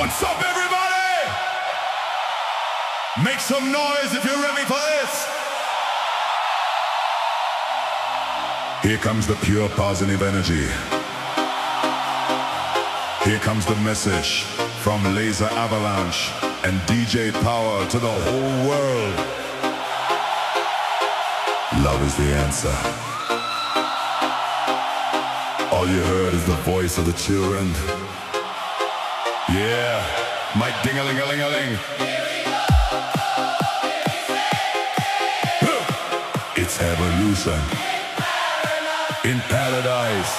What's up, everybody? Make some noise if you're ready for this. Here comes the pure positive energy. Here comes the message from Laser Avalanche and DJ Power to the whole world. Love is the answer. All you heard is the voice of the children. Yeah, my ding-a-ling-a-ling-a-ling. It's evolution in paradise.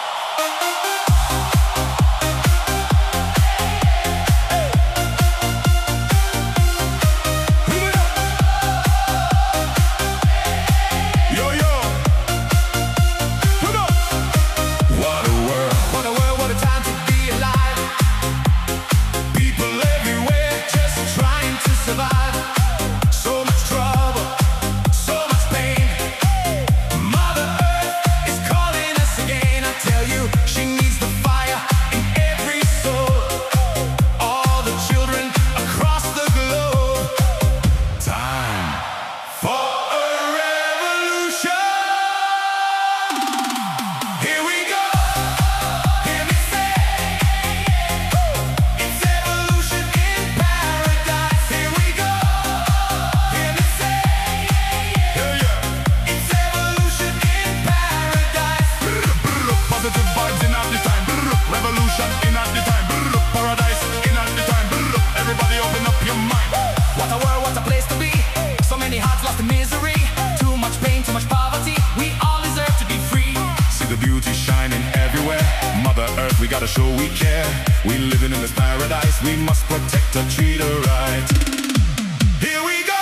We gotta show we care. We living in this paradise. We must protect her, treat her right. Here we go.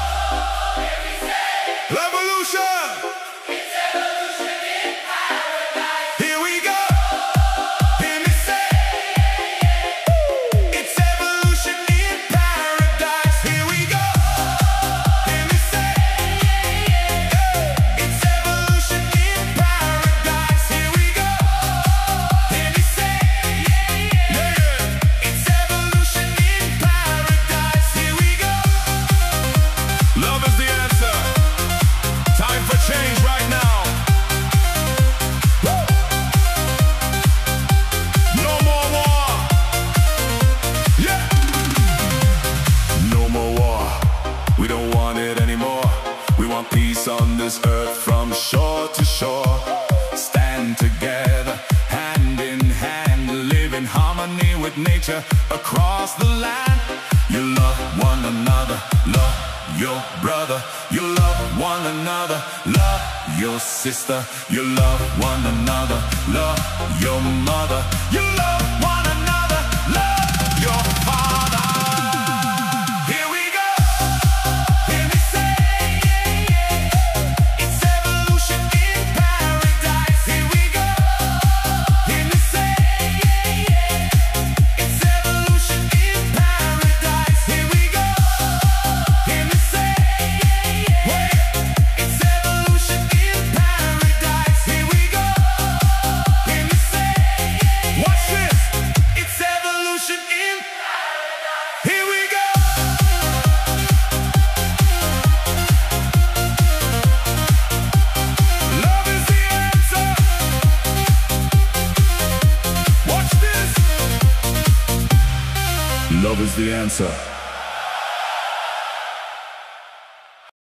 Revolution. It's evolution in paradise. Here we go. Hear me say. It's evolution in paradise. Here we go. Hear me say. It's evolution in paradise. Here we go. Change right now. Woo! No more war. Yeah. No more war. We don't want it anymore. We want peace on this earth from shore to shore. Stand together, hand in hand, live in harmony with nature across the land. You love one another, love your brother. You love one another, love your sister. You love one another, love your mother. You love one another, love your father. Here we go. Hear me say, it's evolution in paradise. Here we go. Hear me say, it's evolution in paradise. Here we go. Hear me say, it's evolution in paradise. Here we go. Hear me say, watch this. it's evolution in paradise. Here we go. Love is the answer. Watch this. Love is the answer.